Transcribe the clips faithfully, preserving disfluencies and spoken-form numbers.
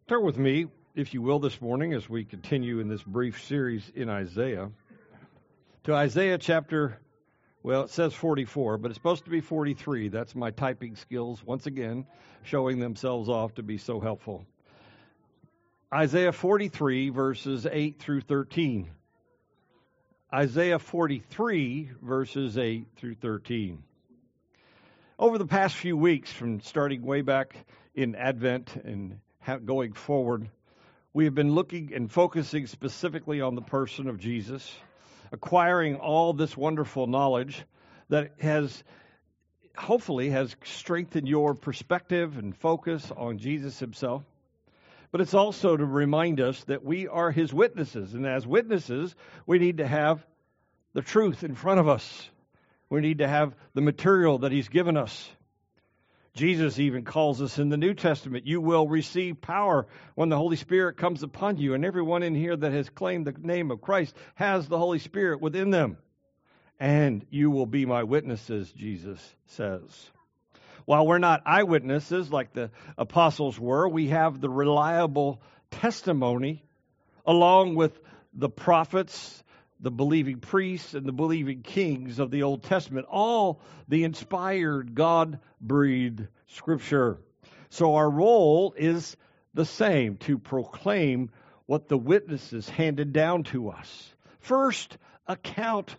Turn with me, if you will, this morning as we continue in this brief series in Isaiah, to Isaiah chapter, well, it says forty-four, but it's supposed to be forty-three. That's my typing skills, once again, showing themselves off to be so helpful. Isaiah forty-three, verses eight through thirteen. Isaiah forty-three, verses eight through thirteen. Over the past few weeks, from starting way back in Advent and going forward, we have been looking and focusing specifically on the person of Jesus, acquiring all this wonderful knowledge that has, hopefully, has strengthened your perspective and focus on Jesus himself. But it's also to remind us that we are his witnesses, and as witnesses, we need to have the truth in front of us. We need to have the material that he's given us. Jesus even calls us in the New Testament, you will receive power when the Holy Spirit comes upon you. And everyone in here that has claimed the name of Christ has the Holy Spirit within them. And you will be my witnesses, Jesus says. While we're not eyewitnesses like the apostles were, we have the reliable testimony along with the prophets, the believing priests, and the believing kings of the Old Testament, all the inspired, God-breathed Scripture. So our role is the same, to proclaim what the witnesses handed down to us. First, account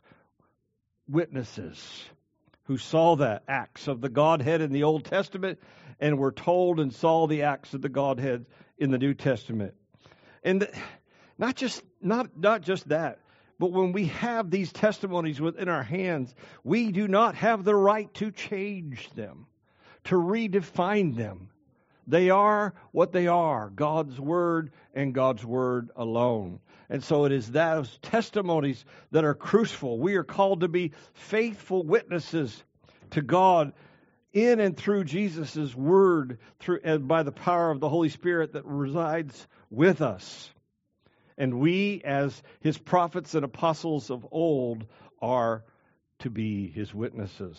witnesses who saw the acts of the Godhead in the Old Testament and were told and saw the acts of the Godhead in the New Testament. And the, not just not not just that, but when we have these testimonies within our hands, we do not have the right to change them, to redefine them. They are what they are, God's Word and God's Word alone. And so it is those testimonies that are crucial. We are called to be faithful witnesses to God in and through Jesus' Word, through and by the power of the Holy Spirit that resides with us. And we, as his prophets and apostles of old, are to be his witnesses.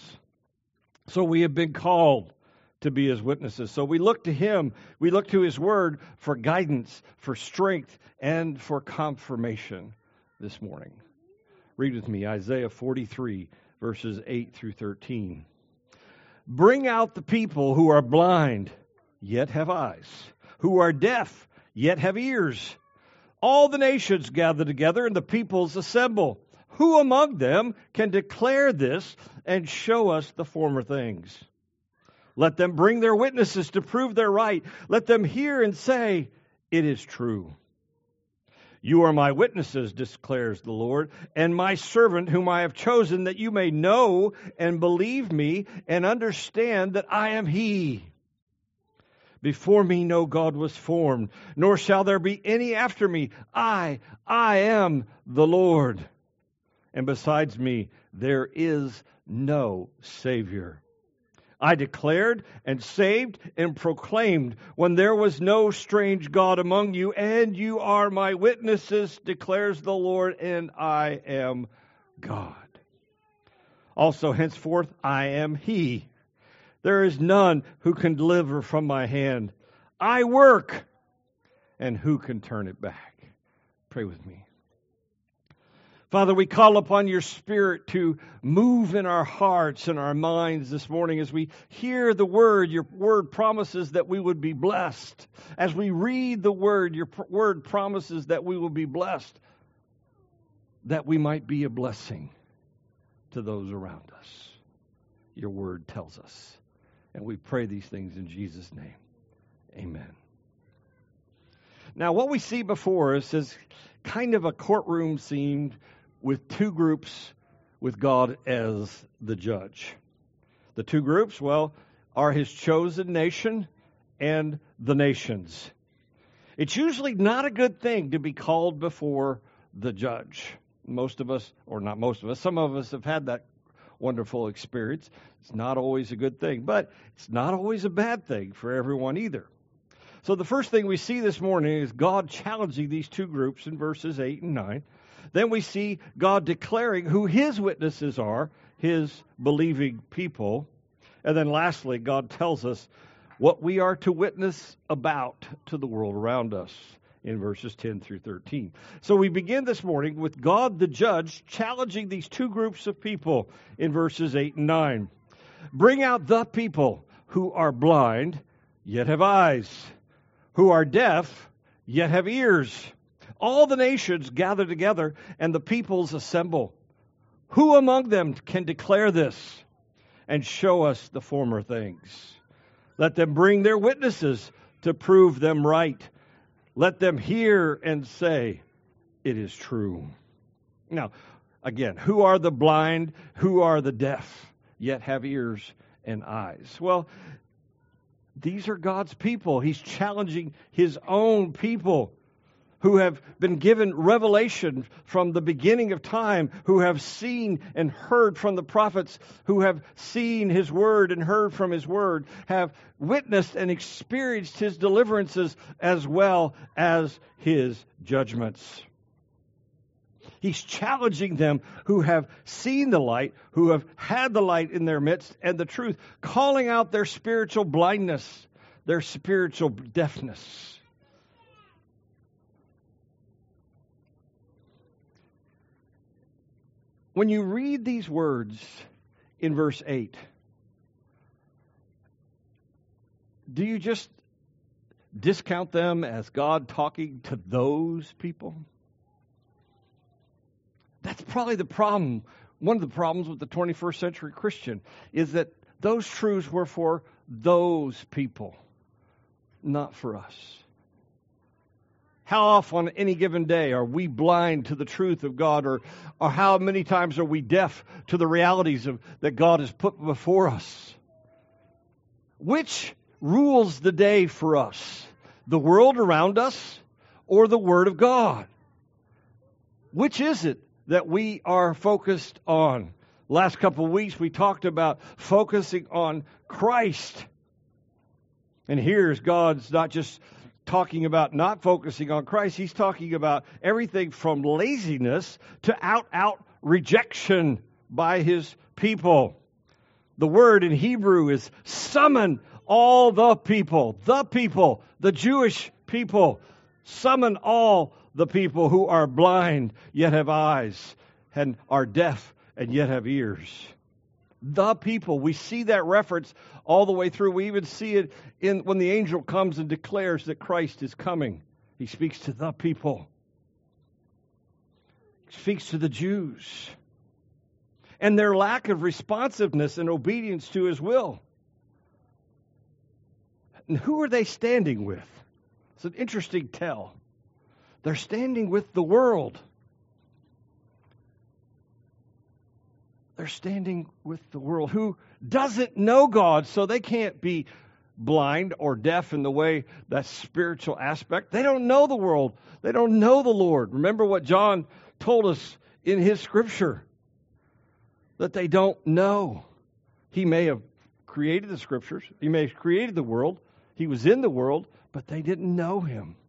So we have been called to be his witnesses. So we look to him, we look to his word for guidance, for strength, and for confirmation this morning. Read with me Isaiah forty-three, verses eight through thirteen. Bring out the people who are blind, yet have eyes, who are deaf, yet have ears. All the nations gather together and the peoples assemble. Who among them can declare this and show us the former things? Let them bring their witnesses to prove their right. Let them hear and say, it is true. You are my witnesses, declares the Lord, and my servant whom I have chosen, that you may know and believe me and understand that I am he. Before me no God was formed, nor shall there be any after me. I, I am the Lord. And besides me, there is no Savior. I declared and saved and proclaimed when there was no strange God among you, and you are my witnesses, declares the Lord, and I am God. Also, henceforth, I am he. There is none who can deliver from my hand. I work, and who can turn it back? Pray with me. Father, we call upon your Spirit to move in our hearts and our minds this morning as we hear the Word. Your Word promises that we would be blessed. As we read the Word, your Word promises that we will be blessed, that we might be a blessing to those around us. Your Word tells us. And we pray these things in Jesus' name. Amen. Now, what we see before us is kind of a courtroom scene with two groups with God as the judge. The two groups, well, are his chosen nation and the nations. It's usually not a good thing to be called before the judge. Most of us, or not most of us, some of us have had that wonderful experience. It's not always a good thing, but it's not always a bad thing for everyone either. So the first thing we see this morning is God challenging these two groups in verses eight and nine. Then we see God declaring who his witnesses are, his believing people. And then lastly, God tells us what we are to witness about to the world around us in verses ten through thirteen. So we begin this morning with God the judge challenging these two groups of people in verses eight and nine. Bring out the people who are blind, yet have eyes, who are deaf, yet have ears. All the nations gather together, and the peoples assemble. Who among them can declare this and show us the former things? Let them bring their witnesses to prove them right. Let them hear and say, it is true. Now, again, who are the blind? Who are the deaf, yet have ears and eyes? Well, these are God's people. He's challenging his own people who have been given revelation from the beginning of time, who have seen and heard from the prophets, who have seen his word and heard from his word, have witnessed and experienced his deliverances as well as his judgments. He's challenging them who have seen the light, who have had the light in their midst and the truth, calling out their spiritual blindness, their spiritual deafness. When you read these words in verse eight, do you just discount them as God talking to those people? That's probably the problem. One of the problems with the twenty-first century Christian is that those truths were for those people, not for us. How often on any given day are we blind to the truth of God, or, or how many times are we deaf to the realities of that God has put before us? Which rules the day for us? The world around us or the Word of God? Which is it that we are focused on? Last couple of weeks we talked about focusing on Christ. And here's God's not just talking about not focusing on Christ. He's talking about everything from laziness to out-out rejection by his people. The word in Hebrew is summon all the people, the people, the Jewish people. Summon all the people who are blind yet have eyes, and are deaf and yet have ears. The people. We see that reference all the way through. We even see it in when the angel comes and declares that Christ is coming. He speaks to the people. He speaks to the Jews. And their lack of responsiveness and obedience to his will. And who are they standing with? It's an interesting tell. They're standing with the world. They're standing with the world who doesn't know God, so they can't be blind or deaf in the way, that spiritual aspect. They don't know the world. They don't know the Lord. Remember what John told us in his scripture, that they don't know. He may have created the scriptures. He may have created the world. He was in the world, but they didn't know him.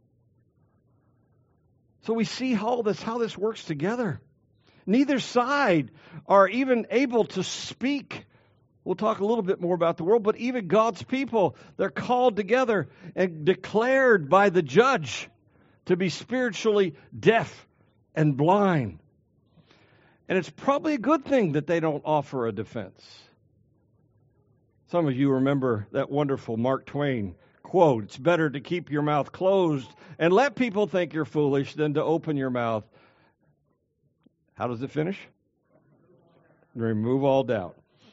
So we see how this, how this works together. Neither side are even able to speak. We'll talk a little bit more about the world, but even God's people, they're called together and declared by the judge to be spiritually deaf and blind. And it's probably a good thing that they don't offer a defense. Some of you remember that wonderful Mark Twain quote, "It's better to keep your mouth closed and let people think you're foolish than to open your mouth." How does it finish? Remove all doubt.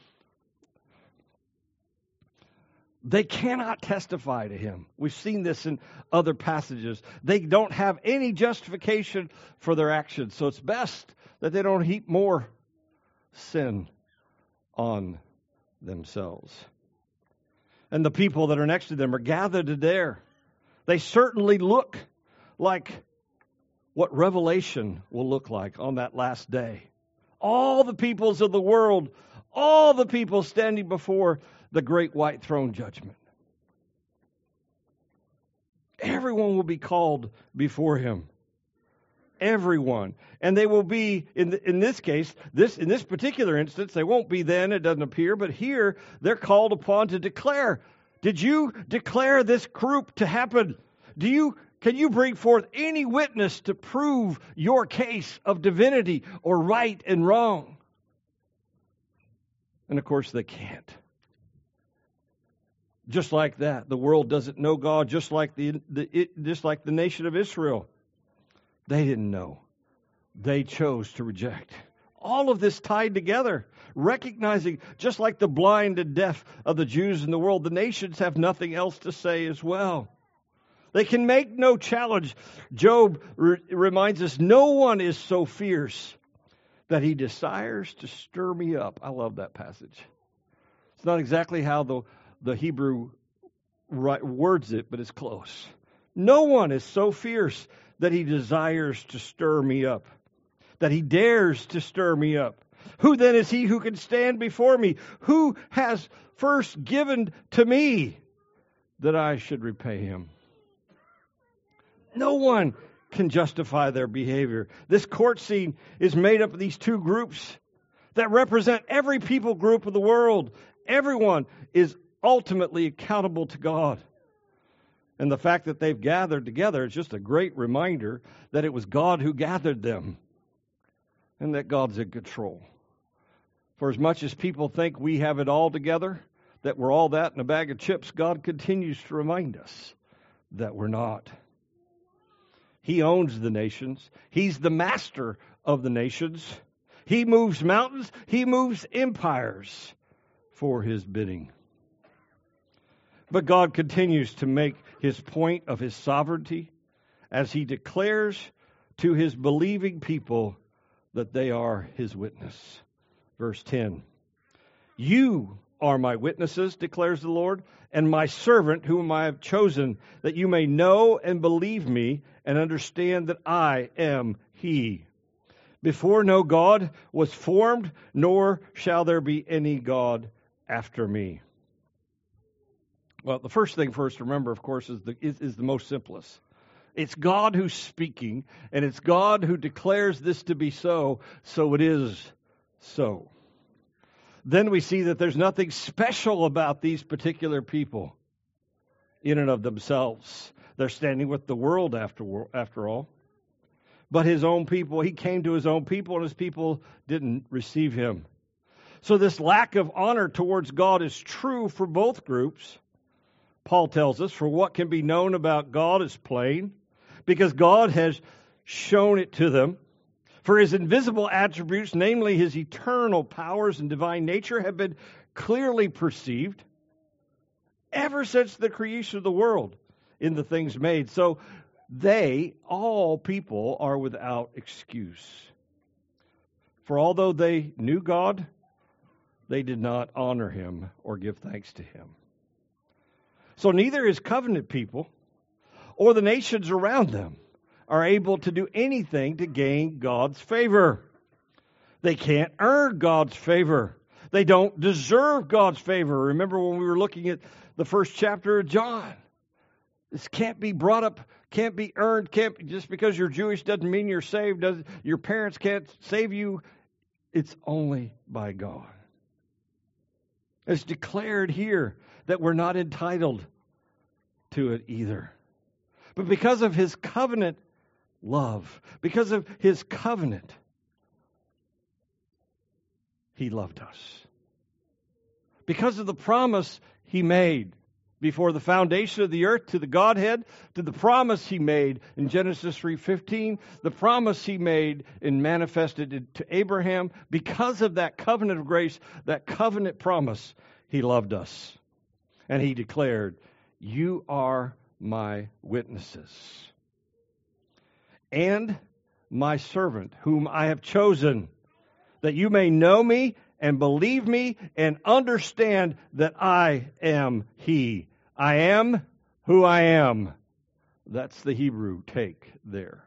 They cannot testify to him. We've seen this in other passages. They don't have any justification for their actions. So it's best that they don't heap more sin on themselves. And the people that are next to them are gathered there. They certainly look like what Revelation will look like on that last day. All the peoples of the world, all the people standing before the great white throne judgment. Everyone will be called before him. Everyone. And they will be, in the, in this case, this in this particular instance, they won't be then, it doesn't appear, but here they're called upon to declare, Did you declare this group to happen? Do you can you bring forth any witness to prove your case of divinity or right and wrong? And of course they can't. Just like that, the world doesn't know God, just like the, the it, just like the nation of Israel. They didn't know. They chose to reject. All of this tied together, recognizing, just like the blind and deaf of the Jews in the world, the nations have nothing else to say as well. They can make no challenge. Job re- reminds us, no one is so fierce that he desires to stir me up. I love that passage. It's not exactly how the, the Hebrew right, words it, but it's close. No one is so fierce that he desires to stir me up, that he dares to stir me up. Who then is he who can stand before me? Who has first given to me that I should repay him? No one can justify their behavior. This court scene is made up of these two groups that represent every people group of the world. Everyone is ultimately accountable to God. And the fact that they've gathered together is just a great reminder that it was God who gathered them and that God's in control. For as much as people think we have it all together, that we're all that in a bag of chips, God continues to remind us that we're not. He owns the nations. He's the master of the nations. He moves mountains. He moves empires for his bidding. But God continues to make his point of his sovereignty as he declares to his believing people that they are his witness. Verse ten. You are my witnesses, declares the Lord, and my servant whom I have chosen, that you may know and believe me and understand that I am he. Before no God was formed, nor shall there be any God after me. Well, the first thing for us to remember, of course, is the, is, is the most simplest. It's God who's speaking, and it's God who declares this to be so, so it is so. Then we see that there's nothing special about these particular people in and of themselves. They're standing with the world after, after all. But his own people, he came to his own people, and his people didn't receive him. So this lack of honor towards God is true for both groups. Paul tells us, for what can be known about God is plain, because God has shown it to them. For his invisible attributes, namely his eternal powers and divine nature, have been clearly perceived ever since the creation of the world in the things made. So they, all people, are without excuse. For although they knew God, they did not honor him or give thanks to him. So neither his covenant people or the nations around them are able to do anything to gain God's favor. They can't earn God's favor. They don't deserve God's favor. Remember when we were looking at the first chapter of John? This can't be brought up, can't be earned, can't just because you're Jewish doesn't mean you're saved. Does your parents can't save you. It's only by God. It's declared here that we're not entitled to it either. But because of his covenant love, because of his covenant, he loved us. Because of the promise he made before the foundation of the earth to the Godhead, to the promise he made in Genesis three fifteen, the promise he made and manifested to Abraham, because of that covenant of grace, that covenant promise, he loved us. And he declared, you are my witnesses. And my servant, whom I have chosen, that you may know me and believe me and understand that I am he. I am who I am. That's the Hebrew take there.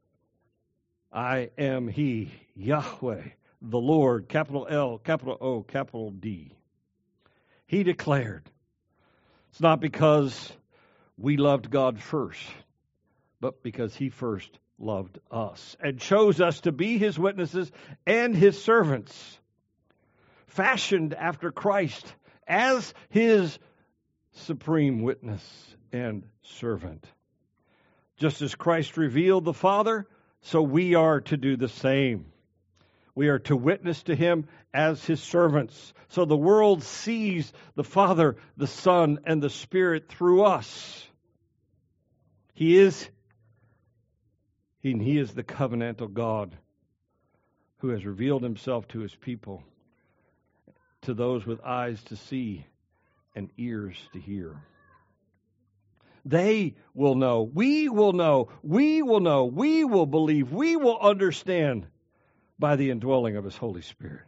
I am he, Yahweh, the Lord, capital L, capital O, capital D. He declared. It's not because we loved God first, but because he first loved us and chose us to be his witnesses and his servants, fashioned after Christ as his supreme witness and servant. Just as Christ revealed the Father, so we are to do the same. We are to witness to him as his servants. So the world sees the Father, the Son, and the Spirit through us. He is, he, he is the covenantal God who has revealed himself to his people, to those with eyes to see and ears to hear. They will know, we will know, we will know, we will believe, we will understand by the indwelling of his Holy Spirit.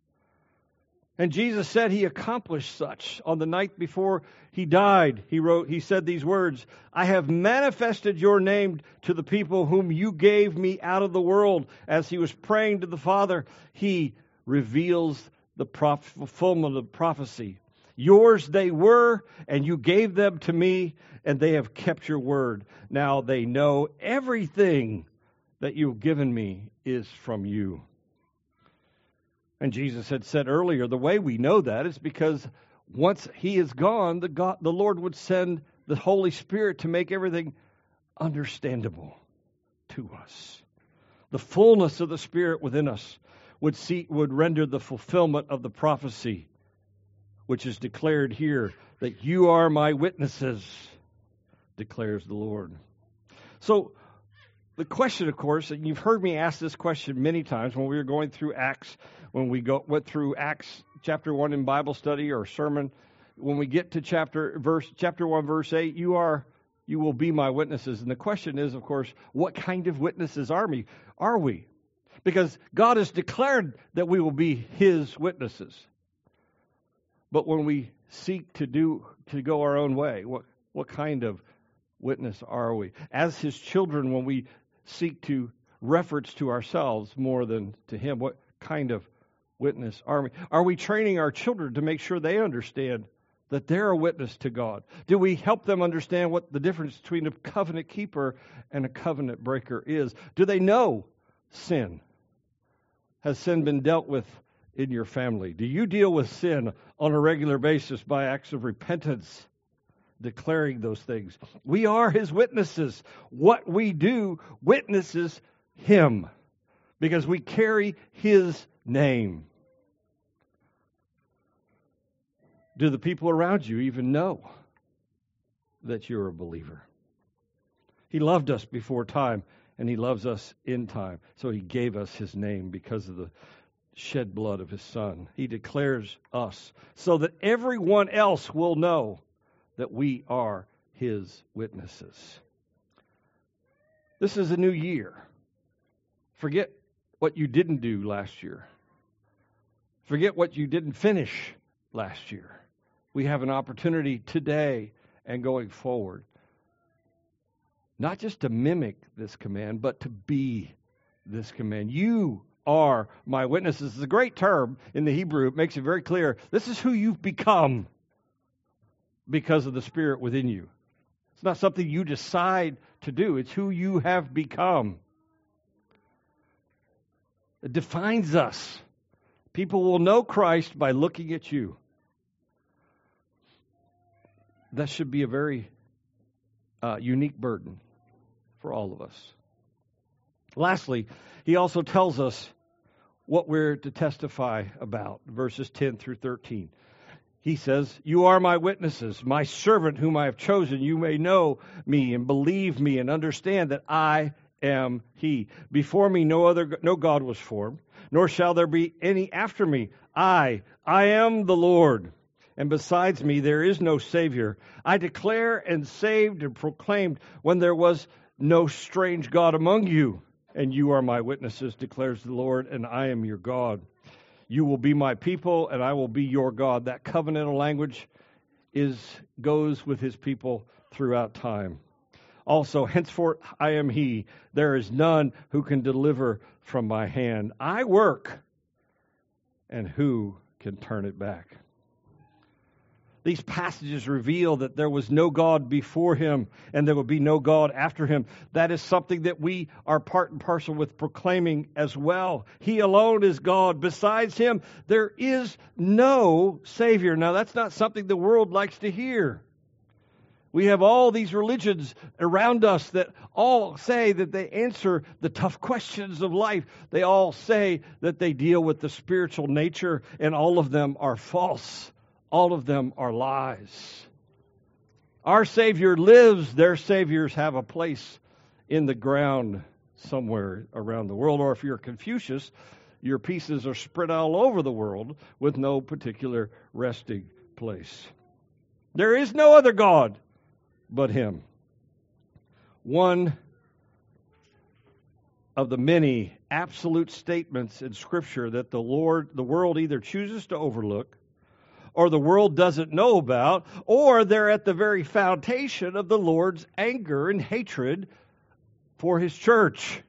And Jesus said he accomplished such. On the night before he died, he wrote, he said these words, I have manifested your name to the people whom you gave me out of the world. As he was praying to the Father, he reveals the fulfillment of prophecy. Yours they were, and you gave them to me, and they have kept your word. Now they know everything that you've given me is from you. And Jesus had said earlier, the way we know that is because once he is gone, the God, the Lord would send the Holy Spirit to make everything understandable to us. The fullness of the Spirit within us would see, would render the fulfillment of the prophecy, which is declared here, that you are my witnesses, declares the Lord. So the question, of course, and you've heard me ask this question many times when we were going through Acts, when we go went through Acts chapter one in Bible study or sermon, when we get to chapter verse chapter one, verse eight, you are you will be my witnesses. And the question is, of course, what kind of witnesses are we? Are we? Because God has declared that we will be his witnesses. But when we seek to do to go our own way, what what kind of witness are we? As his children, when we seek to reference to ourselves more than to him, what kind of witness are we? Are we training our children to make sure they understand that they're a witness to God? Do we help them understand what the difference between a covenant keeper and a covenant breaker is? Do they know sin? Has sin been dealt with in your family? Do you deal with sin on a regular basis by acts of repentance, declaring those things? We are his witnesses. What we do witnesses him because we carry his name. Do the people around you even know that you're a believer? He loved us before time, and he loves us in time. So he gave us his name because of the shed blood of his Son. He declares us so that everyone else will know that we are his witnesses. This is a new year. Forget what you didn't do last year. Forget what you didn't finish last year. We have an opportunity today and going forward, not just to mimic this command, but to be this command. You are my witnesses. It's a great term in the Hebrew. It makes it very clear. This is who you've become because of the Spirit within you. It's not something you decide to do. It's who you have become. It defines us. People will know Christ by looking at you. That should be a very uh, unique burden for all of us. Lastly, he also tells us what we're to testify about, verses ten through thirteen. He says, you are my witnesses, my servant whom I have chosen. You may know me and believe me and understand that I am he. Before me no other no God was formed, nor shall there be any after me. I, I am the Lord, and besides me there is no Savior. I declare and saved and proclaimed when there was no strange God among you. And you are my witnesses, declares the Lord, and I am your God. You will be my people, and I will be your God. That covenantal language is goes with his people throughout time. Also, henceforth I am he. There is none who can deliver from my hand. I work, and who can turn it back? These passages reveal that there was no God before him and there will be no God after him. That is something that we are part and parcel with proclaiming as well. He alone is God. Besides him, there is no Savior. Now, that's not something the world likes to hear. We have all these religions around us that all say that they answer the tough questions of life. They all say that they deal with the spiritual nature, and all of them are false. All of them are lies. Our Savior lives. Their saviors have a place in the ground somewhere around the world. Or if you're Confucius, your pieces are spread all over the world with no particular resting place. There is no other God but Him. One of the many absolute statements in Scripture that the Lord, the world either chooses to overlook, or the world doesn't know about, or they're at the very foundation of the Lord's anger and hatred for His church.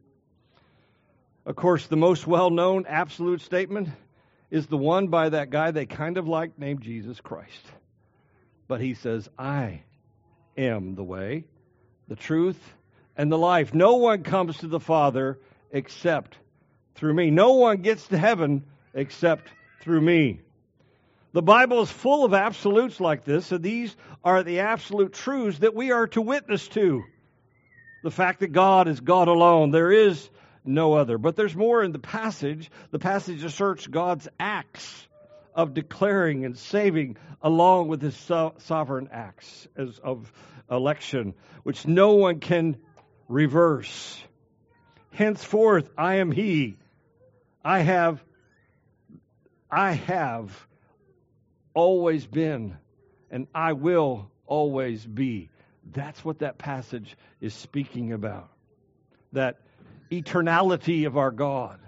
Of course, the most well-known absolute statement is the one by that guy they kind of like named Jesus Christ. But He says, I am the way, the truth, and the life. No one comes to the Father except through me. No one gets to heaven except through me. The Bible is full of absolutes like this, and these are the absolute truths that we are to witness to. The fact that God is God alone. There is no other. But there's more in the passage. The passage asserts God's acts of declaring and saving along with His so- sovereign acts as of election, which no one can reverse. Henceforth, I am He. I have, I have always been, and I will always be. That's what that passage is speaking about. That eternality of our God.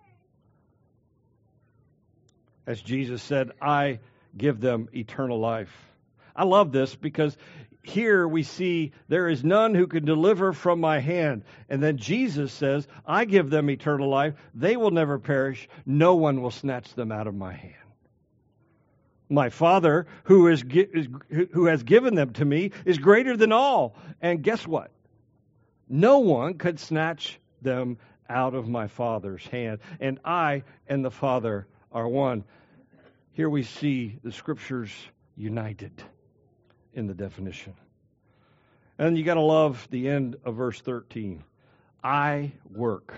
As Jesus said, I give them eternal life. I love this because here we see there is none who can deliver from my hand. And then Jesus says, I give them eternal life. They will never perish. No one will snatch them out of my hand. My Father, who is, is who has given them to me, is greater than all. And guess what? No one could snatch them out of my Father's hand. And I and the Father are one. Here we see the Scriptures united in the definition. And you got to love the end of verse thirteen. I work.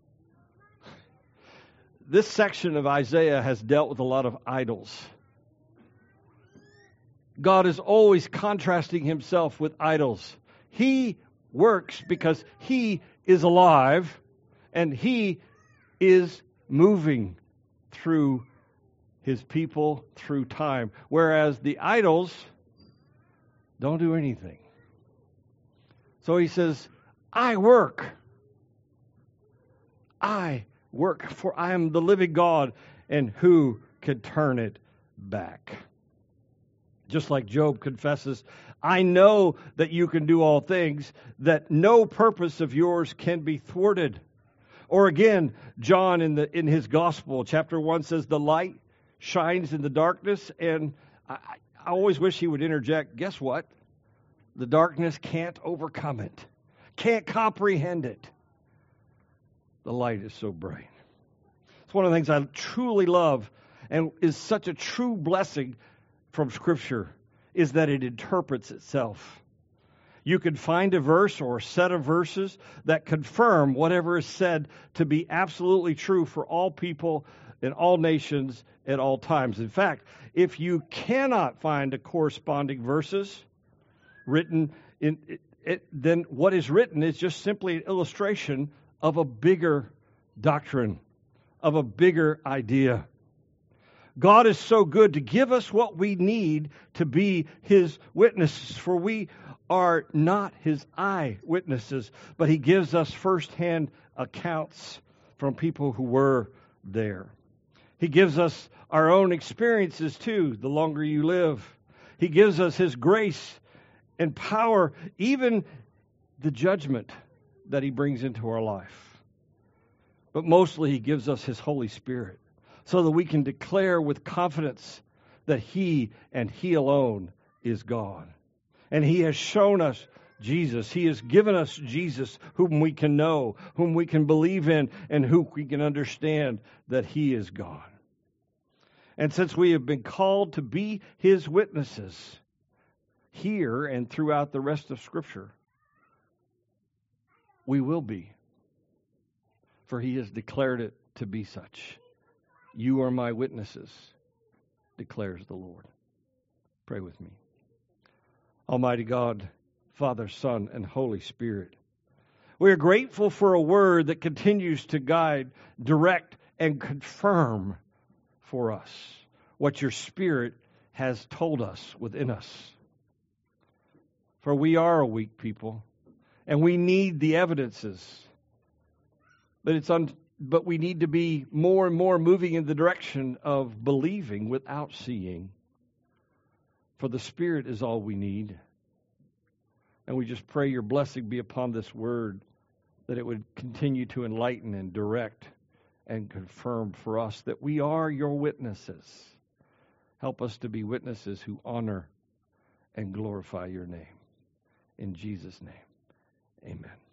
This section of Isaiah has dealt with a lot of idols. God is always contrasting Himself with idols. He works because He is alive and He is moving through His people through time, whereas the idols don't do anything. So He says, I work. I work, for I am the living God, and who can turn it back? Just like Job confesses, I know that you can do all things, that no purpose of yours can be thwarted. Or again, John in the in his gospel, chapter one says, the light shines in the darkness, and I, I always wish he would interject, guess what? The darkness can't overcome it, can't comprehend it. The light is so bright. It's one of the things I truly love and is such a true blessing from Scripture, is that it interprets itself. You can find a verse or a set of verses that confirm whatever is said to be absolutely true for all people in all nations at all times. In fact, if you cannot find a corresponding verses written in it, it, then what is written is just simply an illustration of a bigger doctrine, of a bigger idea. God is so good to give us what we need to be His witnesses, for we are not His eyewitnesses, but He gives us firsthand accounts from people who were there. He gives us our own experiences too, the longer you live. He gives us His grace and power, even the judgment that He brings into our life. But mostly He gives us His Holy Spirit, so that we can declare with confidence that He and He alone is God. And He has shown us Jesus. He has given us Jesus, whom we can know, whom we can believe in, and who we can understand that He is God. And since we have been called to be His witnesses, here and throughout the rest of Scripture, we will be. For he has declared it to be such. You are my witnesses, declares the Lord. Pray with me. Almighty God, Father, Son, and Holy Spirit, we are grateful for a word that continues to guide, direct, and confirm for us what your Spirit has told us within us. For we are a weak people, and we need the evidences. But it's un- but we need to be more and more moving in the direction of believing without seeing. For the Spirit is all we need. And we just pray your blessing be upon this word, that it would continue to enlighten and direct and confirm for us that we are your witnesses. Help us to be witnesses who honor and glorify your name. In Jesus' name, amen.